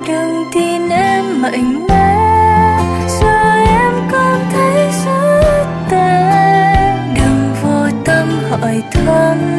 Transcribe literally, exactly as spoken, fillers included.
đừng tin em mạnh mẽ, giờ em cảm thấy rất tệ. Đừng vô tâm hỏi thăm